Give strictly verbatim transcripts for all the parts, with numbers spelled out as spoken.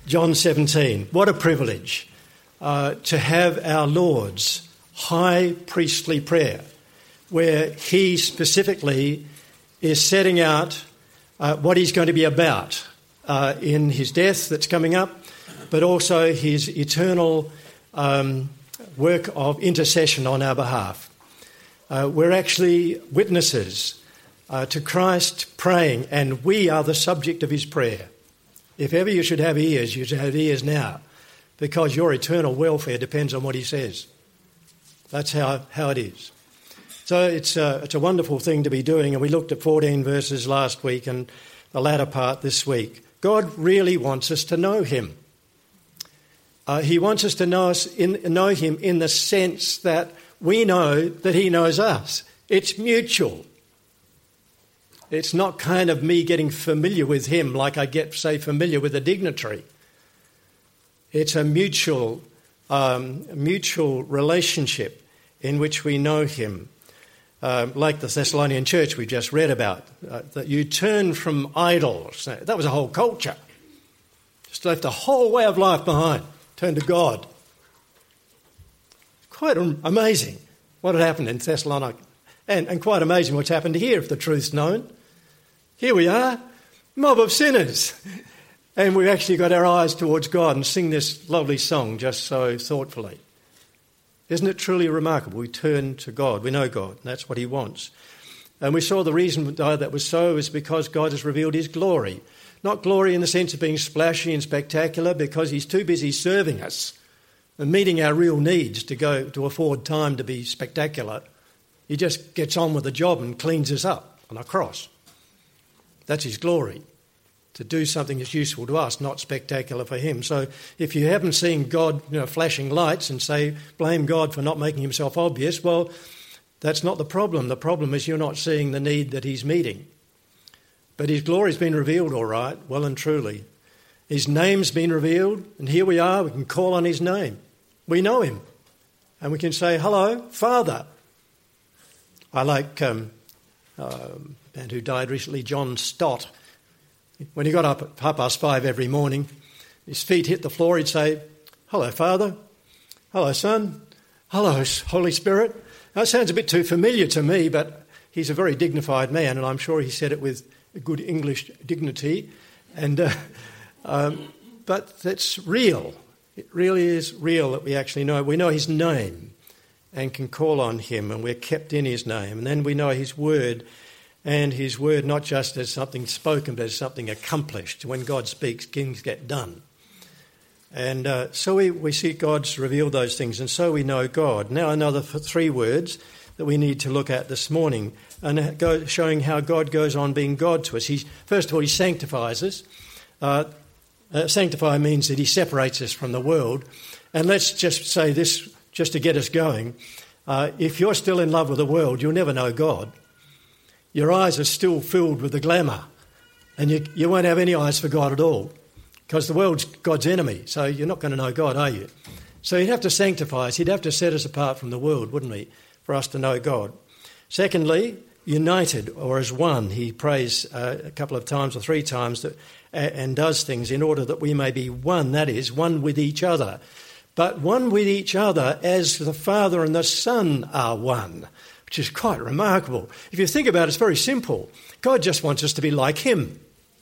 John seventeen. What a privilege uh, to have our Lord's high priestly prayer, where he specifically is setting out uh, what he's going to be about uh, in his death that's coming up, but also his eternal um, work of intercession on our behalf. Uh, we're actually witnesses uh, to Christ praying, and we are the subject of his prayer. If ever you should have ears, you should have ears now, because your eternal welfare depends on what he says. That's how, how it is. So it's a, it's a wonderful thing to be doing, and we looked at fourteen verses last week and the latter part this week. God really wants us to know him. Uh, he wants us to know, us in, know him in the sense that we know that he knows us. It's mutual. It's not kind of me getting familiar with him like I get, say, familiar with a dignitary. It's a mutual, um, mutual relationship in which we know him. Uh, like the Thessalonian church we just read about, uh, that you turn from idols. That was a whole culture. Just left a whole way of life behind. Turn to God. Quite amazing what had happened in Thessalonica. And, and quite amazing what's happened here, if the truth's known. Here we are, mob of sinners. And we've actually got our eyes towards God and sing this lovely song just so thoughtfully. Isn't it truly remarkable? We turn to God. We know God, and that's what he wants. And we saw the reason that was so is because God has revealed his glory. Not glory in the sense of being splashy and spectacular, because he's too busy serving us and meeting our real needs to go to afford time to be spectacular. He just gets on with the job and cleans us up on a cross. That's his glory, to do something that's useful to us, not spectacular for him. So if you haven't seen God, you know, flashing lights and say, blame God for not making himself obvious, well, that's not the problem. The problem is you're not seeing the need that he's meeting. But his glory's been revealed, all right, well and truly. His name's been revealed, and here we are. We can call on his name. We know him. And we can say, hello, Father. I like um, uh, a man who died recently, John Stott. When he got up at half past five every morning, his feet hit the floor, he'd say, hello, Father. Hello, Son. Hello, Holy Spirit. That sounds a bit too familiar to me, but he's a very dignified man, and I'm sure he said it with a good English dignity. And uh, um, but that's real. It really is real that we actually know. We know his name and can call on him, and we're kept in his name. And then we know his word, and his word not just as something spoken, but as something accomplished. When God speaks, things get done. And uh, so we, we see God's revealed those things, and so we know God. Now another three words that we need to look at this morning, and go, showing how God goes on being God to us. He, first of all, he sanctifies us. Uh, uh, sanctify means that he separates us from the world. And let's just say this, just to get us going. Uh, if you're still in love with the world, you'll never know God. Your eyes are still filled with the glamour, and you, you won't have any eyes for God at all, because the world's God's enemy, so you're not going to know God, are you? So he'd have to sanctify us. He'd have to set us apart from the world, wouldn't he, for us to know God. Secondly, united or as one. He prays uh, a couple of times or three times that, uh, and does things in order that we may be one, that is, one with each other. But one with each other as the Father and the Son are one, which is quite remarkable. If you think about it, it's very simple. God just wants us to be like him.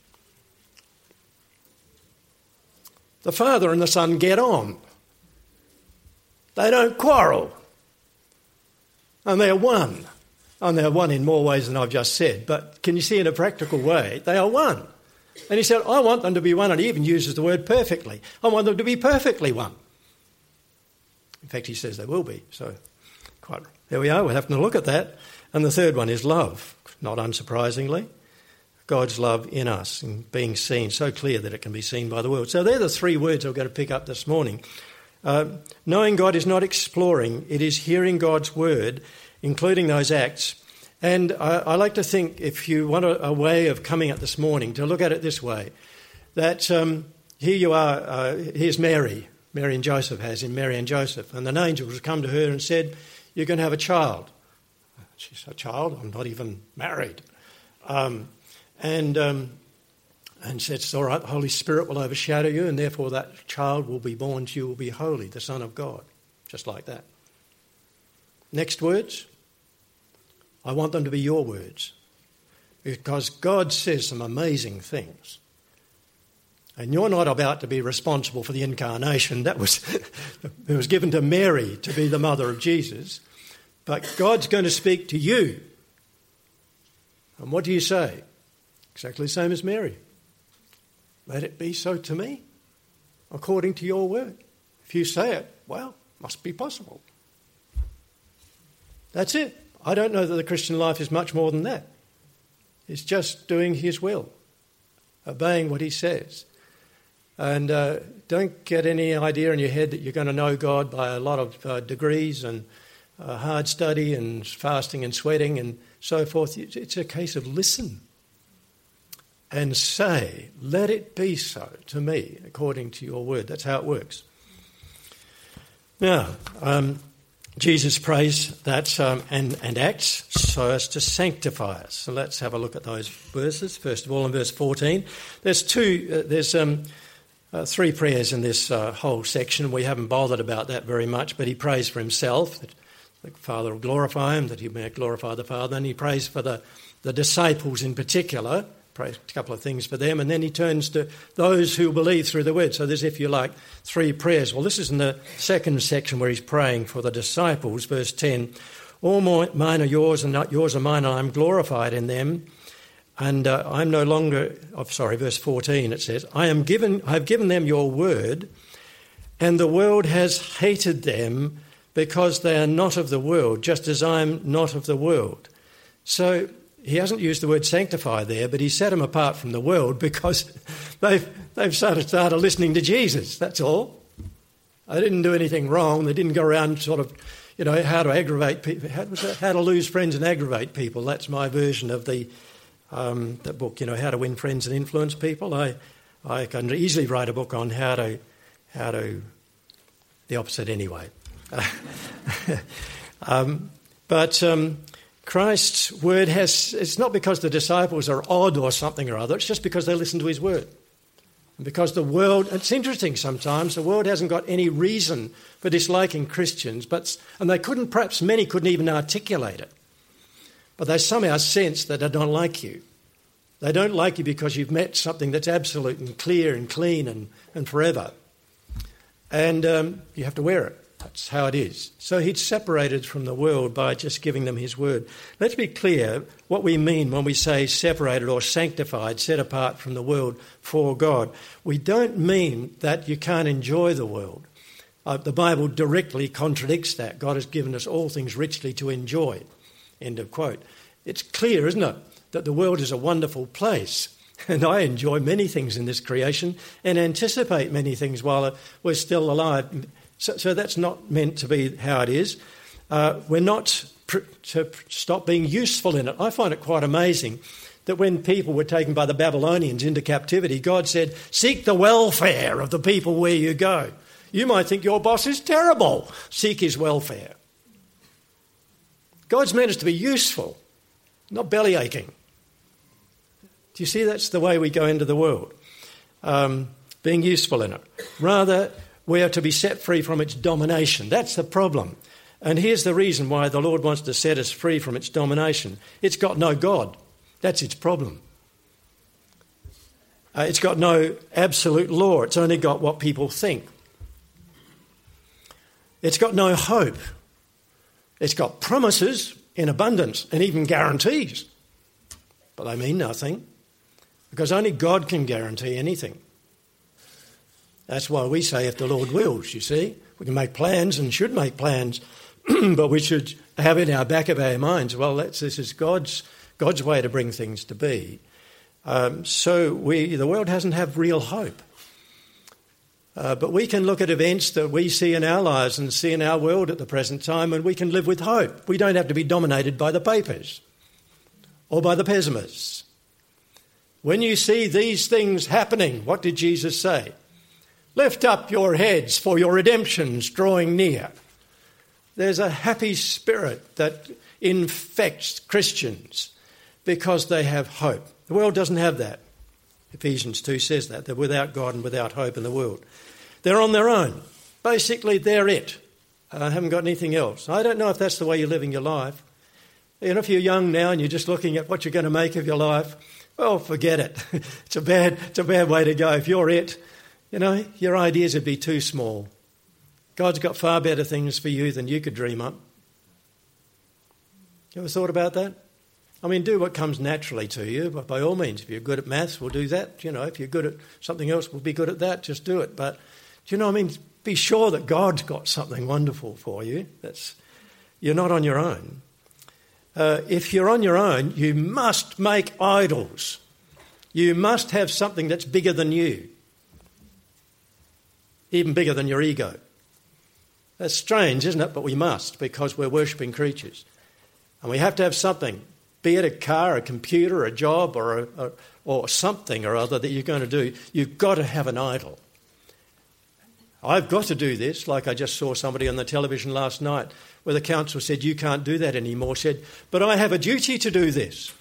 The Father and the Son get on. They don't quarrel. And they're one. And they're one in more ways than I've just said. But can you see in a practical way, they are one. And he said, I want them to be one. And he even uses the word perfectly. I want them to be perfectly one. In fact, he says they will be. So quite there we are. We're having to look at that. And the third one is love, not unsurprisingly. God's love in us and being seen, so clear that it can be seen by the world. So they're the three words I'm going to pick up this morning. Uh, knowing God is not exploring, it is hearing God's word, including those acts. And I, I like to think, if you want a, a way of coming at this morning, to look at it this way, that um, here you are, uh, here's Mary, Mary and Joseph has in Mary and Joseph, and an angel has come to her and said, you're going to have a child. She's a child, I'm not even married. Um, and um, and said, it's all right, the Holy Spirit will overshadow you, and therefore that child will be born to you, will be holy, the Son of God. Just like that. Next words. I want them to be your words. Because God says some amazing things. And you're not about to be responsible for the incarnation. That was, it was given to Mary to be the mother of Jesus. But God's going to speak to you. And what do you say? Exactly the same as Mary. Let it be so to me, according to your word. If you say it, well, must be possible. That's it. I don't know that the Christian life is much more than that. It's just doing his will, obeying what he says. And uh, don't get any idea in your head that you're going to know God by a lot of uh, degrees and uh, hard study and fasting and sweating and so forth. It's a case of listen and say, let it be so to me according to your word. That's how it works. Now, um, Jesus prays that um, and, and acts so as to sanctify us. So let's have a look at those verses. First of all, in verse fourteen, there's two. Uh, there's um, uh, three prayers in this uh, whole section. We haven't bothered about that very much, but he prays for himself that the Father will glorify him, that he may glorify the Father, and he prays for the the disciples in particular. Prays a couple of things for them, and then he turns to those who believe through the word. So there's, if you like, three prayers. Well, this is in the second section where he's praying for the disciples, verse ten. All mine are yours, and not yours are mine, and I'm glorified in them. And uh, I'm no longer, oh, sorry, verse fourteen it says, I am given, I have given them your word, and the world has hated them because they are not of the world, just as I'm not of the world. So he hasn't used the word sanctify there, but he set them apart from the world because they've, they've started, started listening to Jesus, that's all. They didn't do anything wrong. They didn't go around sort of, you know, how to aggravate people. How, was that? How to lose friends and aggravate people. That's my version of the, um, the book, you know, How to Win Friends and Influence People. I I can easily write a book on how to, how to, the opposite anyway. um, but... Um, Christ's word has, it's not because the disciples are odd or something or other, it's just because they listen to his word. And because the world, it's interesting sometimes, the world hasn't got any reason for disliking Christians, but and they couldn't, perhaps many couldn't even articulate it. But they somehow sense that they don't like you. They don't like you because you've met something that's absolute and clear and clean and, and forever. And um, you have to wear it. That's how it is. So he'd separated from the world by just giving them his word. Let's be clear what we mean when we say separated or sanctified, set apart from the world for God. We don't mean that you can't enjoy the world. Uh, the Bible directly contradicts that. God has given us all things richly to enjoy. End of quote. It's clear, isn't it, that the world is a wonderful place. And I enjoy many things in this creation and anticipate many things while we're still alive. So, so that's not meant to be how it is. Uh, we're not pr- to pr- stop being useful in it. I find it quite amazing that when people were taken by the Babylonians into captivity, God said, seek the welfare of the people where you go. You might think your boss is terrible. Seek his welfare. God's meant us to be useful, not belly aching. Do you see that's the way we go into the world? Um, being useful in it. Rather, we are to be set free from its domination. That's the problem. And here's the reason why the Lord wants to set us free from its domination. It's got no God. That's its problem. Uh, it's got no absolute law. It's only got what people think. It's got no hope. It's got promises in abundance and even guarantees. But they mean nothing because only God can guarantee anything. That's why we say if the Lord wills, you see. We can make plans and should make plans, but we should have in our back of our minds, well, that's, this is God's God's way to bring things to be. Um, so we the world doesn't have real hope. Uh, but we can look at events that we see in our lives and see in our world at the present time, and we can live with hope. We don't have to be dominated by the papers or by the pessimists. When you see these things happening, what did Jesus say? Lift up your heads, for your redemption's drawing near. There's a happy spirit that infects Christians because they have hope. The world doesn't have that. Ephesians two says that. They're without God and without hope in the world. They're on their own. Basically, they're it. I uh, haven't got anything else. I don't know if that's the way you're living your life. You know, if you're young now and you're just looking at what you're going to make of your life, well, forget it. It's a bad, it's a bad way to go. If you're it, you know, your ideas would be too small. God's got far better things for you than you could dream up. You ever thought about that? I mean, do what comes naturally to you, but by all means, if you're good at maths, we'll do that. You know, if you're good at something else, we'll be good at that. Just do it. But, do you know what I mean? Be sure that God's got something wonderful for you. That's, you're not on your own. Uh, if you're on your own, you must make idols. You must have something that's bigger than you, even bigger than your ego. That's strange, isn't it? But we must, because we're worshipping creatures. And we have to have something, be it a car, a computer, a job, or a, a, or something or other that you're going to do. You've got to have an idol. I've got to do this, like I just saw somebody on the television last night where the council said, you can't do that anymore, said, but I have a duty to do this.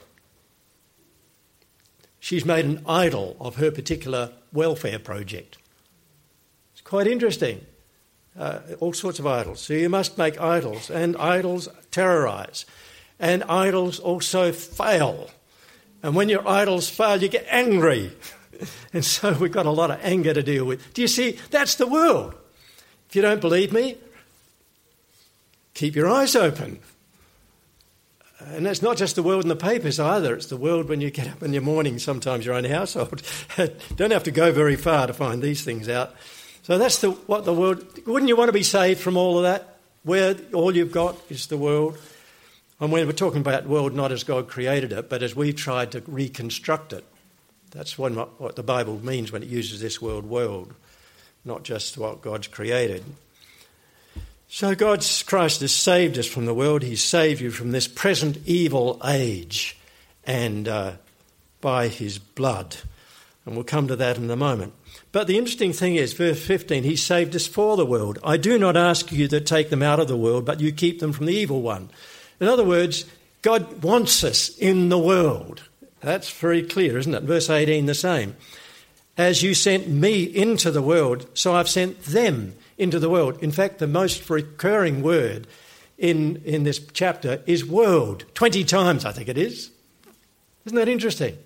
She's made an idol of her particular welfare project. It's quite interesting. Uh, all sorts of idols. So you must make idols, and idols terrorise, and idols also fail. And when your idols fail, you get angry. And so we've got a lot of anger to deal with. Do you see? That's the world. If you don't believe me, keep your eyes open. And that's not just the world in the papers either. It's the world when you get up in your morning, sometimes your own household. Don't have to go very far to find these things out. So that's the, what the world... Wouldn't you want to be saved from all of that? Where all you've got is the world. And when we're talking about the world not as God created it, but as we've tried to reconstruct it. That's what, what the Bible means when it uses this word world, not just what God's created. So God's Christ has saved us from the world. He's saved you from this present evil age, and uh, by his blood. And we'll come to that in a moment. But the interesting thing is, verse fifteen, he saved us for the world. I do not ask you to take them out of the world, but you keep them from the evil one. In other words, God wants us in the world. That's very clear, isn't it? Verse eighteen, the same. As you sent me into the world, so I've sent them into the world. In fact, the most recurring word in, in this chapter is world. twenty times, I think it is. Isn't that interesting?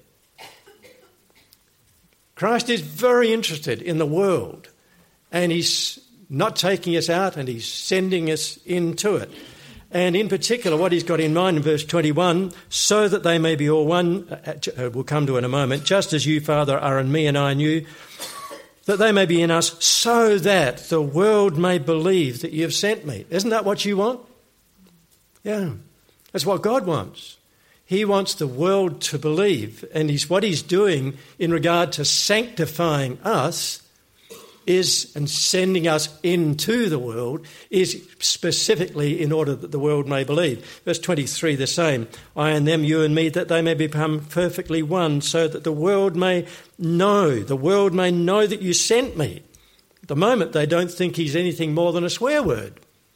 Christ is very interested in the world, and he's not taking us out, and he's sending us into it. And in particular, what he's got in mind in verse twenty-one, so that they may be all one, uh, we'll come to in a moment, just as you, Father, are in me and I in you, that they may be in us, so that the world may believe that you have sent me. Isn't that what you want? Yeah, that's what God wants. He wants the world to believe, and he's, what he's doing in regard to sanctifying us is, and sending us into the world, is specifically in order that the world may believe. Verse twenty-three, the same. I and them, you and me, that they may become perfectly one, so that the world may know, the world may know that you sent me. At the moment, they don't think he's anything more than a swear word.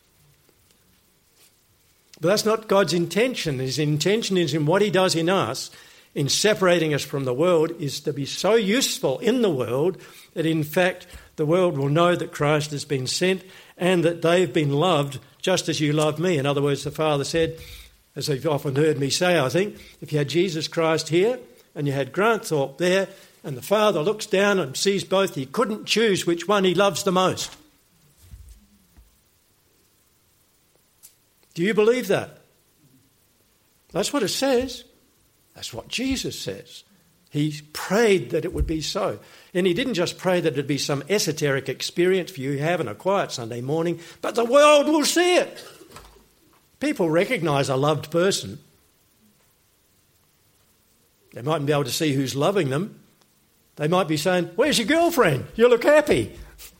But that's not God's intention. His intention is in what he does in us, in separating us from the world, is to be so useful in the world that in fact the world will know that Christ has been sent and that they've been loved just as you loved me. In other words, the Father said, as you've often heard me say, I think, if you had Jesus Christ here and you had Granthorpe there, and the Father looks down and sees both, he couldn't choose which one he loves the most. Do you believe that? That's what it says. That's what Jesus says. He prayed that it would be so. And he didn't just pray that it would be some esoteric experience for you having a quiet Sunday morning, but the world will see it. People recognise a loved person. They mightn't be able to see who's loving them. They might be saying, where's your girlfriend? You look happy.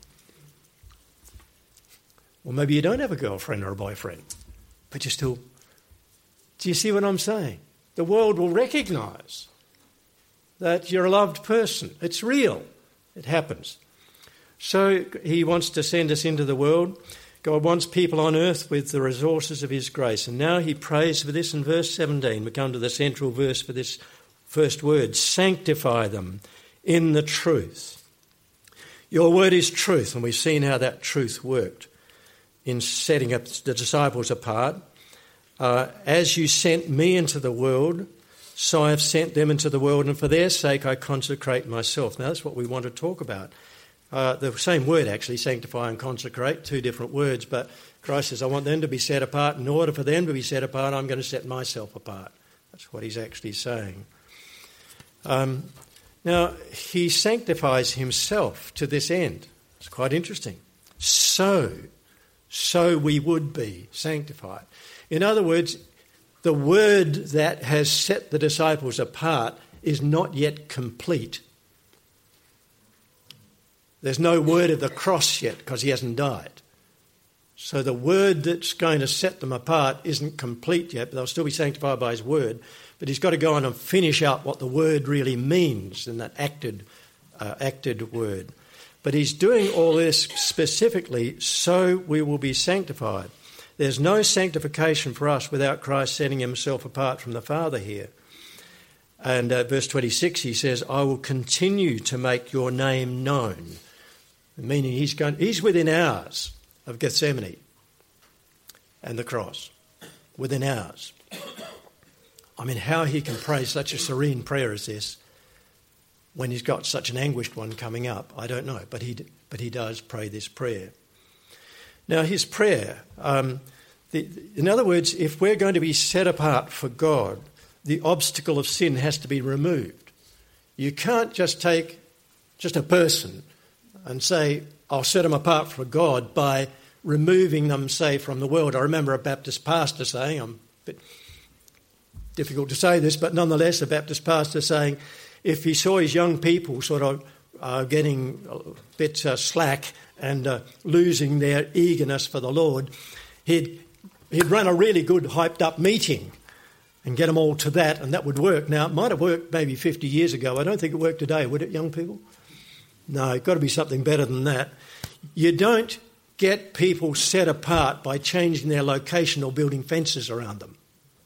Or maybe you don't have a girlfriend or a boyfriend, but you still... Do you see what I'm saying? The world will recognise that you're a loved person. It's real. It happens. So he wants to send us into the world. God wants people on earth with the resources of his grace. And now he prays for this in verse seventeen. We come to the central verse for this First word, sanctify them in the truth. Your word is truth, and we've seen how that truth worked in setting up the disciples apart. Uh, as you sent me into the world, so I have sent them into the world, and for their sake I consecrate myself. Now that's what we want to talk about. Uh, the same word actually, sanctify and consecrate, two different words, but Christ says, I want them to be set apart. In order for them to be set apart, I'm going to set myself apart. That's what he's actually saying. Um, now, he sanctifies himself to this end. It's quite interesting. So, so we would be sanctified. In other words, the word that has set the disciples apart is not yet complete. There's no word of the cross yet because he hasn't died. So the word that's going to set them apart isn't complete yet, but they'll still be sanctified by his word. But he's got to go on and finish out what the word really means in that acted, uh, acted word. But he's doing all this specifically so we will be sanctified. There's no sanctification for us without Christ setting himself apart from the Father here. And uh, verse twenty-six, he says, I will continue to make your name known. Meaning he's going, he's within hours of Gethsemane and the cross. Within hours. I mean, how he can pray such a serene prayer as this when he's got such an anguished one coming up, I don't know. But he, but he does pray this prayer. Now, his prayer, um, the, in other words, if we're going to be set apart for God, the obstacle of sin has to be removed. You can't just take just a person and say, I'll set them apart for God by removing them, say, from the world. I remember a Baptist pastor saying, I'm a bit difficult to say this, but nonetheless, a Baptist pastor saying, if he saw his young people sort of uh, getting a bit uh, slack and uh, losing their eagerness for the Lord, he'd, he'd run a really good hyped-up meeting and get them all to that, and that would work. Now, it might have worked maybe fifty years ago. I don't think it worked today, would it, young people? No, it's got to be something better than that. You don't get people set apart by changing their location or building fences around them.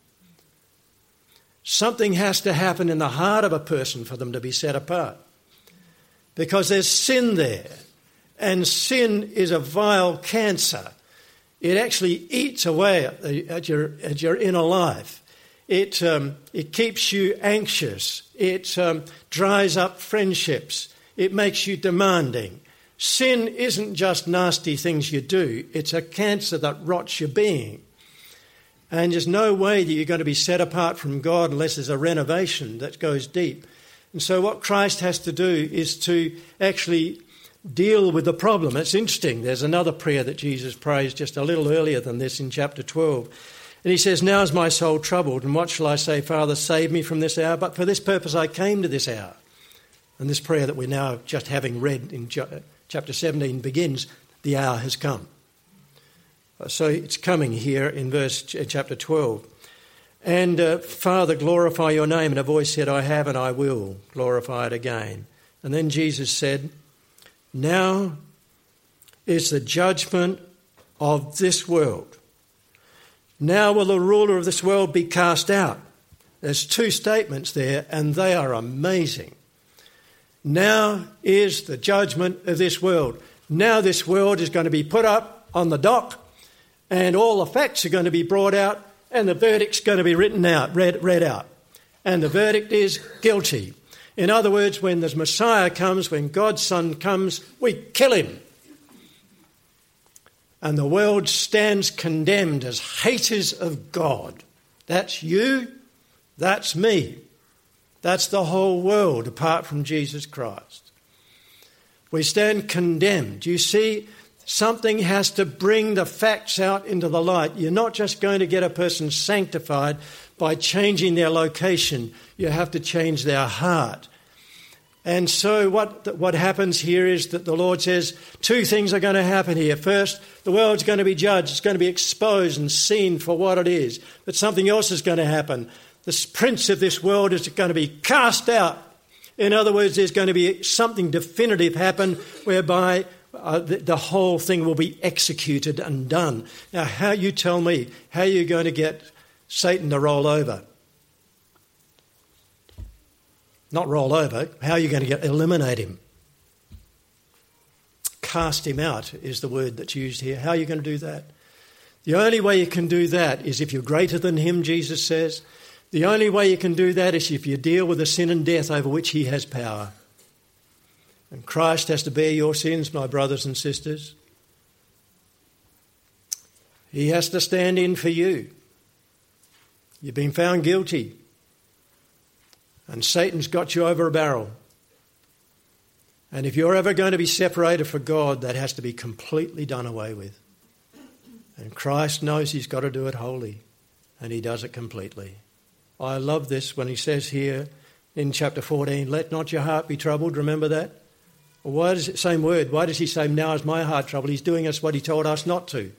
Something has to happen in the heart of a person for them to be set apart. Because there's sin there. And sin is a vile cancer. It actually eats away at, the, at, your, at your inner life. It, um, it keeps you anxious. It um, dries up friendships. It makes you demanding. Sin isn't just nasty things you do. It's a cancer that rots your being. And there's no way that you're going to be set apart from God unless there's a renovation that goes deep. And so what Christ has to do is to actually deal with the problem. It's interesting. There's another prayer that Jesus prays just a little earlier than this in chapter twelve. And he says, now is my soul troubled, and what shall I say? Father, save me from this hour. But for this purpose I came to this hour. And this prayer that we're now just having read in chapter seventeen begins, the hour has come. So it's coming here in verse chapter twelve. And uh, Father, glorify your name. And a voice said, I have and I will glorify it again. And then Jesus said, now is the judgment of this world. Now will the ruler of this world be cast out. There's two statements there, and they are amazing. Now is the judgment of this world. Now this world is going to be put up on the dock, and all the facts are going to be brought out, and the verdict's going to be written out, read, read out. And the verdict is guilty. In other words, when the Messiah comes, when God's Son comes, we kill him. And the world stands condemned as haters of God. That's you, that's me. That's the whole world apart from Jesus Christ. We stand condemned. You see, something has to bring the facts out into the light. You're not just going to get a person sanctified by changing their location. You have to change their heart. And so what, what happens here is that the Lord says two things are going to happen here. First, the world's going to be judged. It's going to be exposed and seen for what it is. But something else is going to happen. The prince of this world is going to be cast out. In other words, there's going to be something definitive happen whereby uh, the, the whole thing will be executed and done. Now, how you tell me, how are you going to get Satan to roll over? Not roll over. How are you going to get, eliminate him? Cast him out is the word that's used here. How are you going to do that? The only way you can do that is if you're greater than him, Jesus says. The only way you can do that is if you deal with the sin and death over which he has power. And Christ has to bear your sins, my brothers and sisters. He has to stand in for you. You've been found guilty. And Satan's got you over a barrel. And if you're ever going to be separated from God, that has to be completely done away with. And Christ knows he's got to do it wholly. And he does it completely. I love this when he says here in chapter fourteen, let not your heart be troubled. Remember that? Well, why does it, same word, why does he say, now is my heart troubled? He's doing us what he told us not to.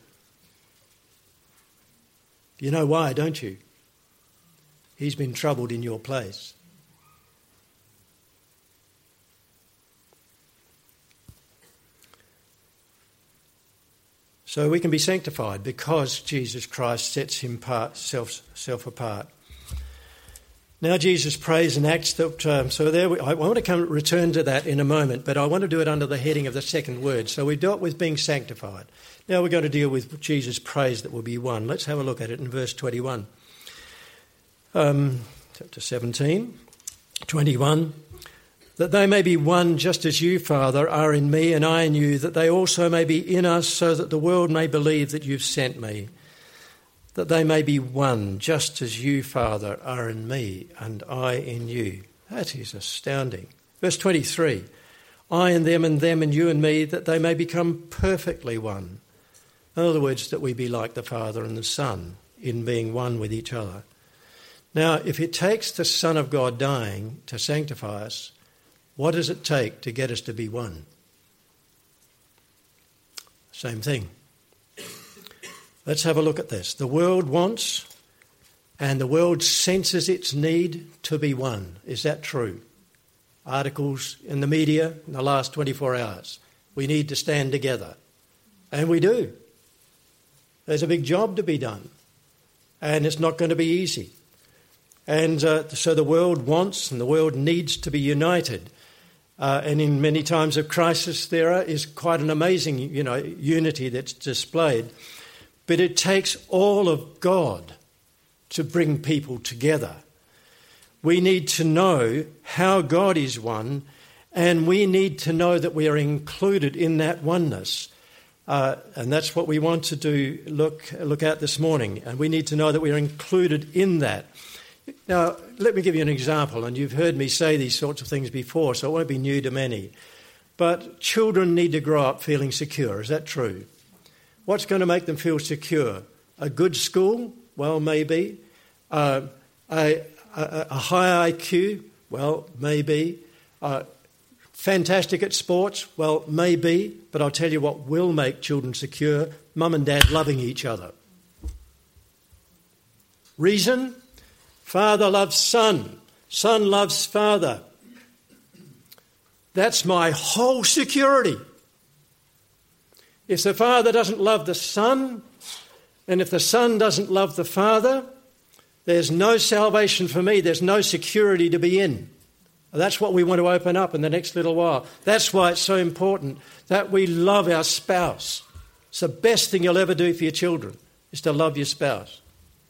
You know why, don't you? He's been troubled in your place. So we can be sanctified because Jesus Christ sets himself self apart. Now Jesus prays and acts that, um, so there we, I want to come return to that in a moment, but I want to do it under the heading of the second word. So we've dealt with being sanctified. Now we're going to deal with Jesus' praise that will be one. Let's have a look at it in verse twenty-one. Um, chapter seventeen, twenty-one. That they may be one just as you, Father, are in me and I in you, that they also may be in us, so that the world may believe that you've sent me. That they may be one just as you, Father, are in me and I in you. That is astounding. Verse twenty-three. I in them and them and you and me, that they may become perfectly one. In other words, that we be like the Father and the Son in being one with each other. Now, if it takes the Son of God dying to sanctify us, what does it take to get us to be one? Same thing. Let's have a look at this. The world wants and the world senses its need to be one. Is that true? Articles in the media in the last twenty-four hours. We need to stand together. And we do. There's a big job to be done. And it's not going to be easy. And uh, so the world wants and the world needs to be united. Uh, and in many times of crisis, there is quite an amazing, you know, unity that's displayed. But it takes all of God to bring people together. We need to know how God is one, and we need to know that we are included in that oneness. Uh, and that's what we want to do, look, look at this morning. And we need to know that we are included in that. Now, let me give you an example, and you've heard me say these sorts of things before, so it won't be new to many. But children need to grow up feeling secure. Is that true? What's going to make them feel secure? A good school? Well, maybe. Uh, a, a, a high I Q? Well, maybe. Uh, fantastic at sports? Well, maybe. But I'll tell you what will make children secure: mum and dad loving each other. Reason? Father loves son. Son loves father. That's my whole security. If the father doesn't love the son, and if the son doesn't love the father, there's no salvation for me. There's no security to be in. That's what we want to open up in the next little while. That's why it's so important that we love our spouse. It's the best thing you'll ever do for your children, is to love your spouse.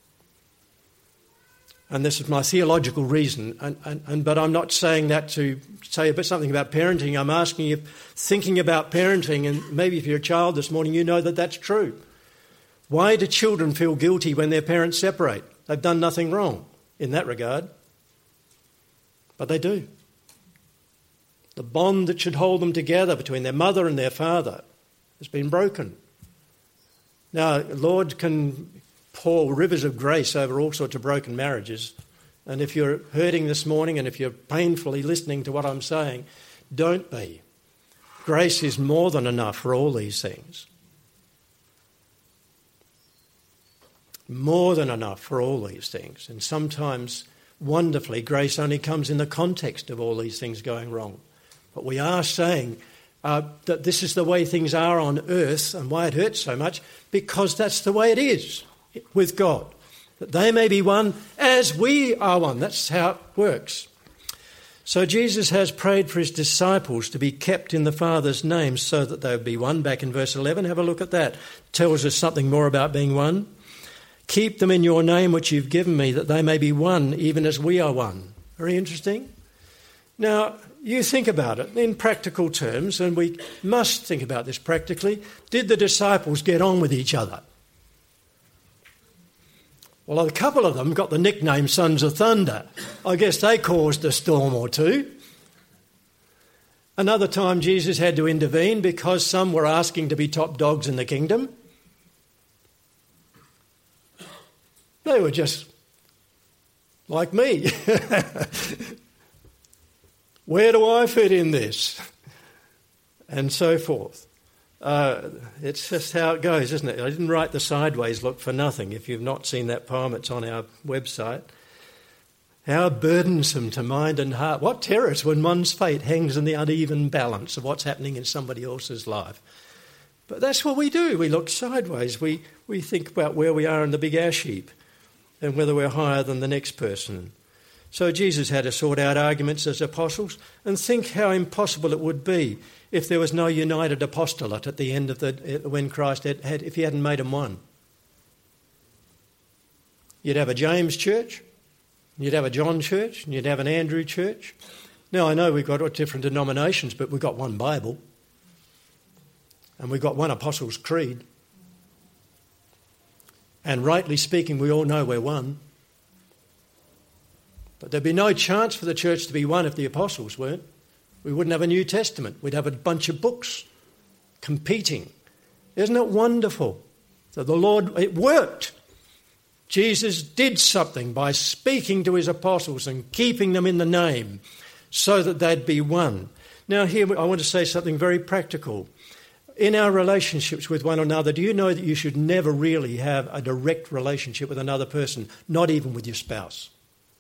And this is my theological reason, and, and, and, but I'm not saying that to say about something about parenting. I'm asking you, thinking about parenting, and maybe if you're a child this morning, you know that that's true. Why do children feel guilty when their parents separate? They've done nothing wrong in that regard. But they do. The bond that should hold them together between their mother and their father has been broken. Now, Lord can pour rivers of grace over all sorts of broken marriages. And if you're hurting this morning and if you're painfully listening to what I'm saying, don't be. Grace is more than enough for all these things. More than enough for all these things. And sometimes, wonderfully, grace only comes in the context of all these things going wrong. But we are saying uh, that this is the way things are on earth, and why it hurts so much, because that's the way it is with God, that they may be one as we are one. That's how it works. So Jesus has prayed for his disciples to be kept in the Father's name so that they would be one. Back in verse eleven, have a look at that. Tells us something more about being one. Keep them in your name which you've given me, that they may be one, even as we are one. Very interesting. Now, you think about it in practical terms, and we must think about this practically. Did the disciples get on with each other? Well, a couple of them got the nickname Sons of Thunder. I guess they caused a storm or two. Another time Jesus had to intervene because some were asking to be top dogs in the kingdom. They were just like me. Where do I fit in this? And so forth. Uh, it's just how it goes, isn't it? I didn't write the sideways look for nothing. If you've not seen that poem, it's on our website. How burdensome to mind and heart. What terrors when one's fate hangs in the uneven balance of what's happening in somebody else's life. But that's what we do. We look sideways. We, we think about where we are in the big ash heap and whether we're higher than the next person. So Jesus had to sort out arguments as apostles, and think how impossible it would be if there was no united apostolate at the end of the when Christ had, had if he hadn't made them one. You'd have a James church, you'd have a John church, and you'd have an Andrew church. Now I know we've got different denominations, but we've got one Bible, and we've got one Apostles' Creed. And rightly speaking, we all know we're one. But there'd be no chance for the church to be one if the apostles weren't. We wouldn't have a New Testament. We'd have a bunch of books competing. Isn't it wonderful that the Lord, it worked. Jesus did something by speaking to his apostles and keeping them in the name so that they'd be one. Now here I want to say something very practical. In our relationships with one another, do you know that you should never really have a direct relationship with another person, not even with your spouse?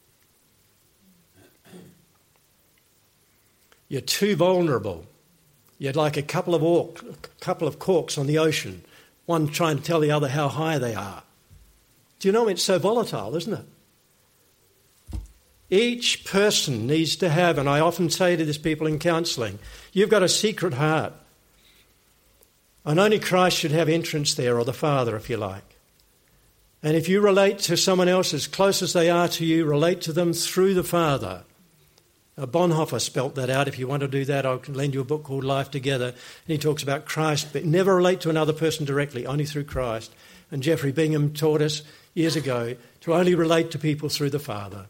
You're too vulnerable. You're like a couple of orc, a couple of corks on the ocean, one trying to tell the other how high they are. Do you know it's so volatile, isn't it? Each person needs to have, and I often say to these people in counselling, you've got a secret heart. And only Christ should have entrance there, or the Father, if you like. And if you relate to someone else as close as they are to you, relate to them through the Father. Bonhoeffer spelt that out. If you want to do that, I can lend you a book called Life Together. And he talks about Christ, but never relate to another person directly, only through Christ. And Geoffrey Bingham taught us years ago to only relate to people through the Father.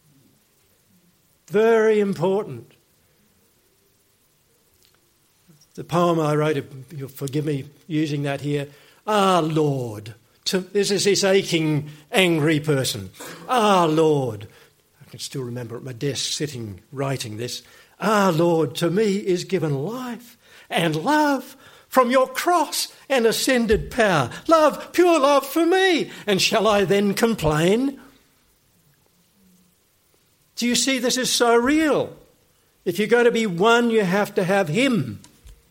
Very important. The poem I wrote, you'll forgive me using that here. Ah, Lord. To, this is this aching, angry person. Ah, Lord. I can still remember at my desk sitting, writing this. Ah, Lord, to me is given life and love from your cross and ascended power. Love, pure love for me. And shall I then complain? Do you see this is so real? If you're going to be one, you have to have him.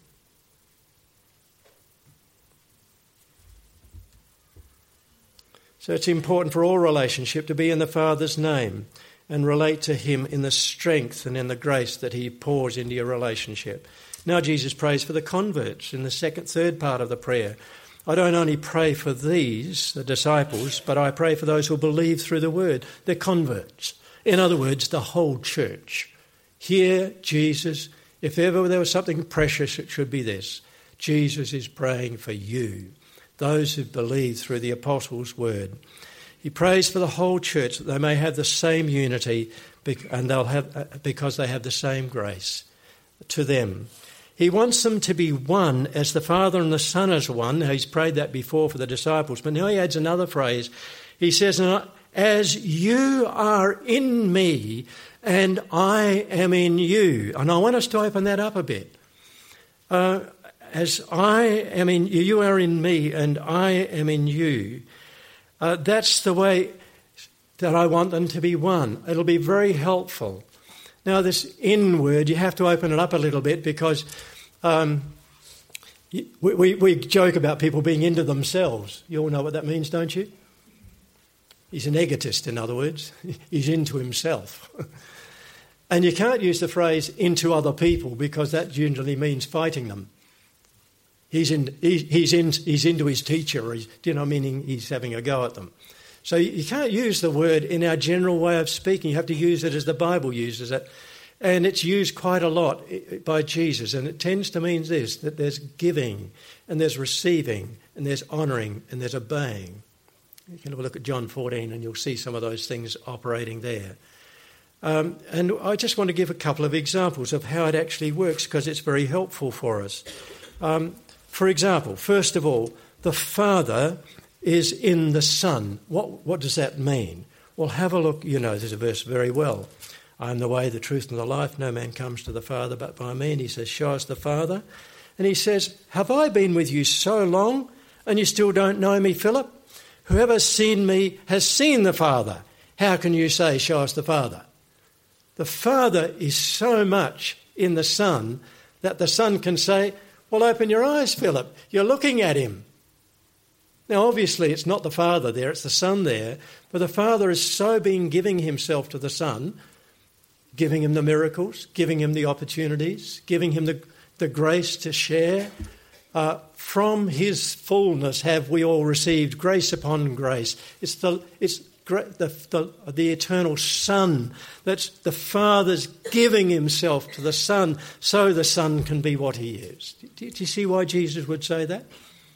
So it's important for all relationship to be in the Father's name and relate to him in the strength and in the grace that he pours into your relationship. Now Jesus prays for the converts in the second, third part of the prayer. I don't only pray for these, the disciples, but I pray for those who believe through the word. They're converts. In other words, the whole church. Here, Jesus, if ever there was something precious, it should be this. Jesus is praying for you, those who believe through the apostles' word. He prays for the whole church that they may have the same unity and they'll have because they have the same grace to them. He wants them to be one as the Father and the Son is one. Now, he's prayed that before for the disciples, but now he adds another phrase. He says, as you are in me and I am in you. And I want us to open that up a bit. Uh, as I am in you, you are in me and I am in you. Uh, that's the way that I want them to be one. It'll be very helpful. Now, this in word, you have to open it up a little bit because um, we, we, we joke about people being into themselves. You all know what that means, don't you? He's an egotist, in other words. He's into himself. And you can't use the phrase into other people because that usually means fighting them. He's in, he, he's in, he's into his teacher, or he's, you know, meaning he's having a go at them. So you can't use the word in our general way of speaking. You have to use it as the Bible uses it. And it's used quite a lot by Jesus. And it tends to mean this, that there's giving and there's receiving and there's honouring and there's obeying. You can have a look at John fourteen and you'll see some of those things operating there. Um, and I just want to give a couple of examples of how it actually works because it's very helpful for us. Um, for example, first of all, the Father is in the Son. What, what does that mean? Well, have a look. You know this verse very well. I am the way, the truth and the life. No man comes to the Father but by me. And he says, show us the Father. And he says, have I been with you so long and you still don't know me, Philip? Whoever has seen me has seen the Father. How can you say, show us the Father? The Father is so much in the Son that the Son can say, well, open your eyes, Philip. You're looking at him. Now, obviously, it's not the Father there, it's the Son there. But the Father is so been giving himself to the Son, giving him the miracles, giving him the opportunities, giving him the, the grace to share. Uh, from his fullness have we all received grace upon grace. It's the it's the, the, the eternal Son. That's the Father's giving himself to the Son so the Son can be what he is. Do, do you see why Jesus would say that?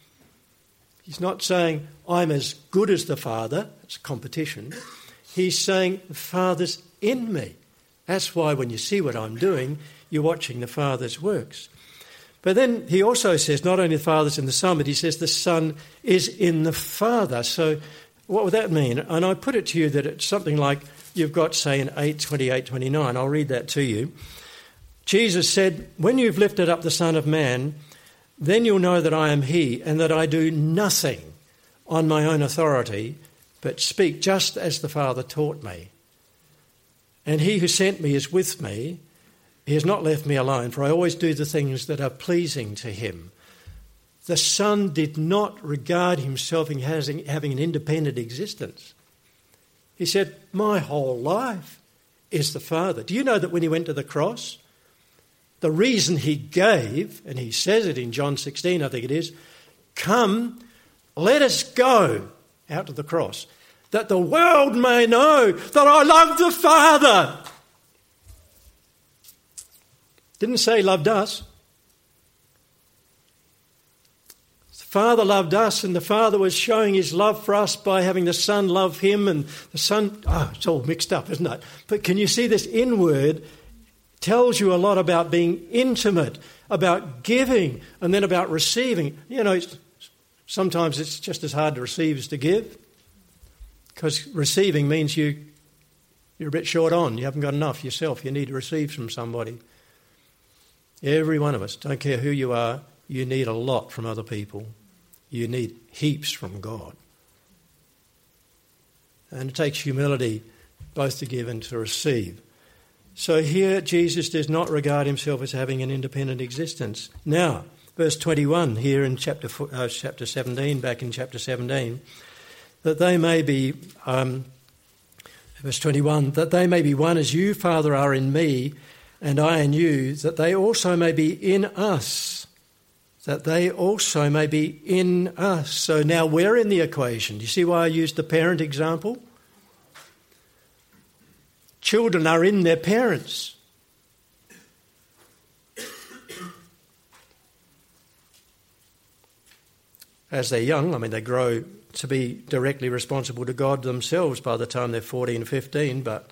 He's not saying, I'm as good as the Father. It's competition. He's saying, the Father's in me. That's why when you see what I'm doing, you're watching the Father's works. But then he also says, not only the Father's in the Son, but he says the Son is in the Father. So what would that mean? And I put it to you that it's something like you've got, say, in eight twenty-eight twenty-nine. I'll read that to you. Jesus said, when you've lifted up the Son of Man, then you'll know that I am he, and that I do nothing on my own authority, but speak just as the Father taught me. And he who sent me is with me. He has not left me alone, for I always do the things that are pleasing to him. The Son did not regard himself as having an independent existence. He said, my whole life is the Father. Do you know that when he went to the cross, the reason he gave, and he says it in John sixteen, I think it is, come, let us go out to the cross, that the world may know that I love the Father. Didn't say he loved us. The Father loved us, and the Father was showing his love for us by having the Son love him, and the Son, oh, it's all mixed up, isn't it? But can you see this inward tells you a lot about being intimate, about giving, and then about receiving. You know, it's, sometimes it's just as hard to receive as to give, because receiving means you, you're a bit short on. You haven't got enough yourself. You need to receive from somebody. Every one of us, don't care who you are, you need a lot from other people. You need heaps from God. And it takes humility both to give and to receive. So here Jesus does not regard himself as having an independent existence. Now, verse twenty-one here in chapter uh, chapter seventeen, back in chapter seventeen, that they may be, um, verse twenty-one, that they may be one as you, Father, are in me, and I in you, that they also may be in us. That they also may be in us. So now we're in the equation. Do you see why I used the parent example? Children are in their parents. As they're young, I mean, they grow to be directly responsible to God themselves by the time they're fourteen, fifteen, but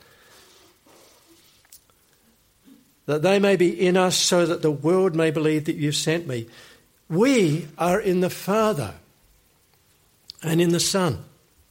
that they may be in us so that the world may believe that you've sent me. We are in the Father and in the Son.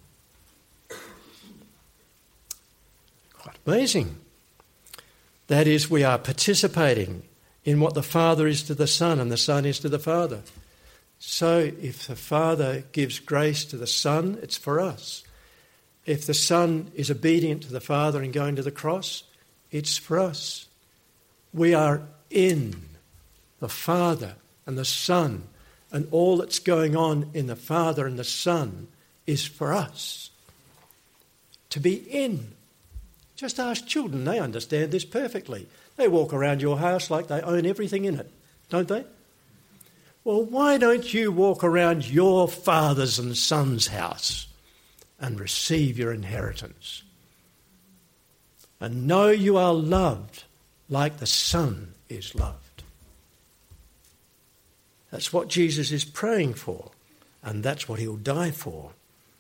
Quite amazing. That is, we are participating in what the Father is to the Son and the Son is to the Father. So if the Father gives grace to the Son, it's for us. If the Son is obedient to the Father in going to the cross, it's for us. We are in the Father and the Son, and all that's going on in the Father and the Son is for us. To be in. Just ask children, they understand this perfectly. They walk around your house like they own everything in it, don't they? Well, why don't you walk around your father's and son's house and receive your inheritance? And know you are loved like the Son is loved. That's what Jesus is praying for, and that's what he'll die for.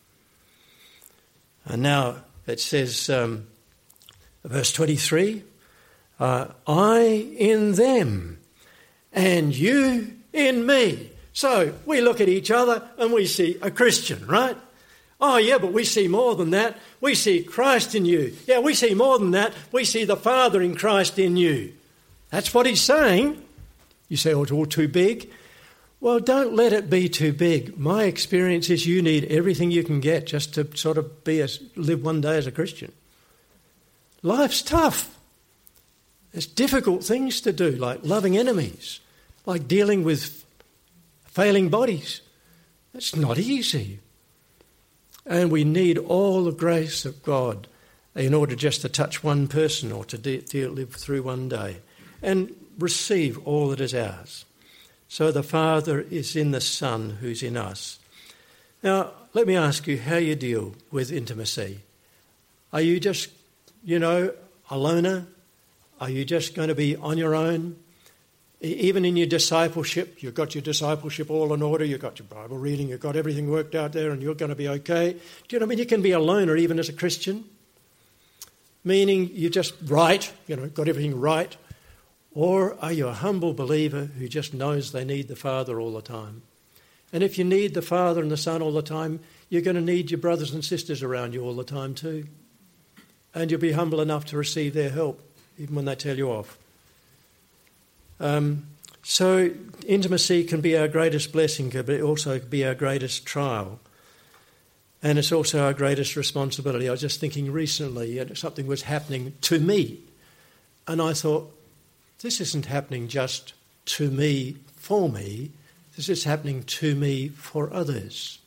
And now it says, um, verse twenty-three, uh, I in them and you in me. So we look at each other and we see a Christian, right? Oh yeah, but we see more than that. We see Christ in you. Yeah, we see more than that. We see the Father in Christ in you. That's what he's saying. You say, oh, it's all too big. Well, don't let it be too big. My experience is you need everything you can get just to sort of be a, live one day as a Christian. Life's tough. There's difficult things to do, like loving enemies, like dealing with failing bodies. It's not easy. And we need all the grace of God in order just to touch one person or to de- de- live through one day and receive all that is ours. So the Father is in the Son who's in us. Now, let me ask you how you deal with intimacy. Are you just, you know, a loner? Are you just going to be on your own? Even in your discipleship, you've got your discipleship all in order, you've got your Bible reading, you've got everything worked out there and you're going to be okay. Do you know what I mean? You can be a loner even as a Christian, meaning you just right, you know, got everything right. Or are you a humble believer who just knows they need the Father all the time? And if you need the Father and the Son all the time, you're going to need your brothers and sisters around you all the time too. And you'll be humble enough to receive their help, even when they tell you off. Um, so intimacy can be our greatest blessing, but it also be our greatest trial. And it's also our greatest responsibility. I was just thinking recently, something was happening to me. And I thought, this isn't happening just to me, for me. This is happening to me for others.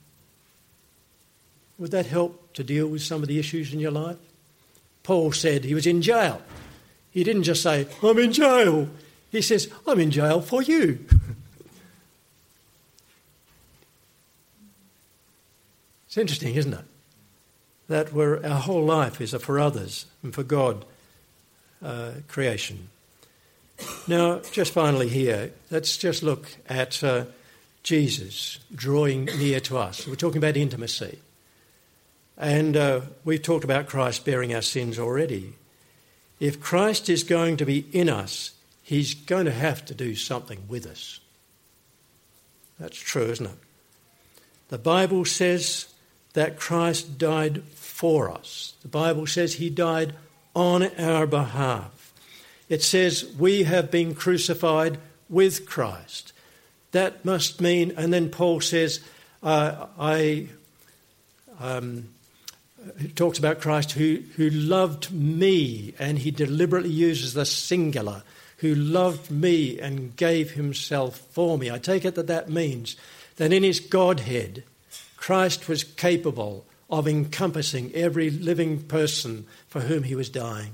Would that help to deal with some of the issues in your life? Paul said he was in jail. He didn't just say, I'm in jail. He says, I'm in jail for you. It's interesting, isn't it? That we're, our whole life is a for others and for God uh, creation. Now, just finally here, let's just look at uh, Jesus drawing near to us. We're talking about intimacy. And uh, we've talked about Christ bearing our sins already. If Christ is going to be in us, he's going to have to do something with us. That's true, isn't it? The Bible says that Christ died for us. The Bible says he died on our behalf. It says we have been crucified with Christ. That must mean, and then Paul says, uh, I... Um, It talks about Christ who, who loved me, and he deliberately uses the singular, who loved me and gave himself for me. I take it that that means that in his Godhead, Christ was capable of encompassing every living person for whom he was dying.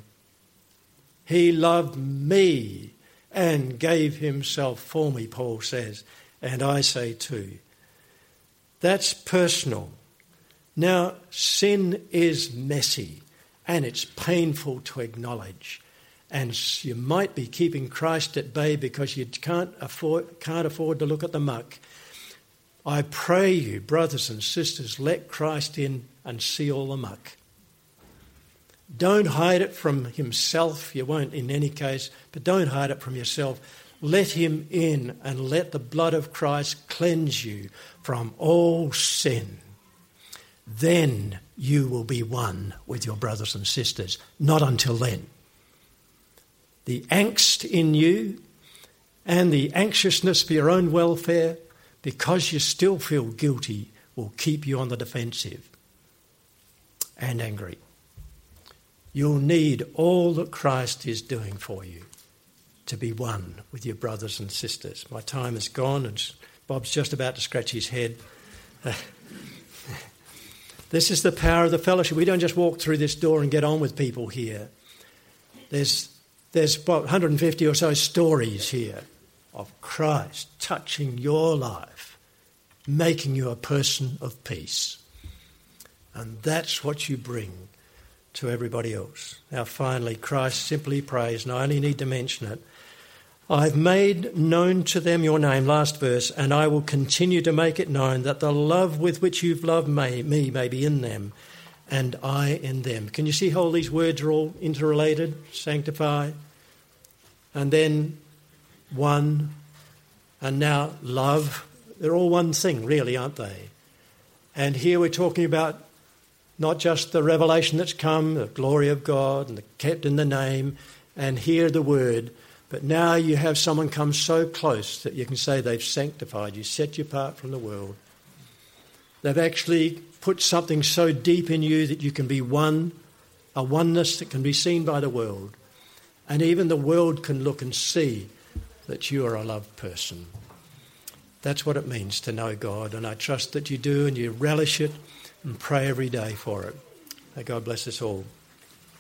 He loved me and gave himself for me, Paul says, and I say too. That's personal. Now, sin is messy and it's painful to acknowledge. And you might be keeping Christ at bay because you can't afford, can't afford to look at the muck. I pray you, brothers and sisters, let Christ in and see all the muck. Don't hide it from himself. You won't in any case, but don't hide it from yourself. Let him in and let the blood of Christ cleanse you from all sin. Then you will be one with your brothers and sisters. Not until then. The angst in you and the anxiousness for your own welfare, because you still feel guilty, will keep you on the defensive and angry. You'll need all that Christ is doing for you to be one with your brothers and sisters. My time is gone and Bob's just about to scratch his head. This is the power of the fellowship. We don't just walk through this door and get on with people here. There's, there's what, one hundred fifty or so stories here of Christ touching your life, making you a person of peace. And that's what you bring to everybody else. Now finally, Christ simply prays, and I only need to mention it, I've made known to them your name, last verse, and I will continue to make it known, that the love with which you've loved me, me may be in them, and I in them. Can you see how all these words are all interrelated? Sanctify, and then one, and now love. They're all one thing, really, aren't they? And here we're talking about not just the revelation that's come, the glory of God, and the kept in the name, and hear the word, but now you have someone come so close that you can say they've sanctified you, set you apart from the world. They've actually put something so deep in you that you can be one, a oneness that can be seen by the world. And even the world can look and see that you are a loved person. That's what it means to know God, and I trust that you do, and you relish it and pray every day for it. May God bless us all.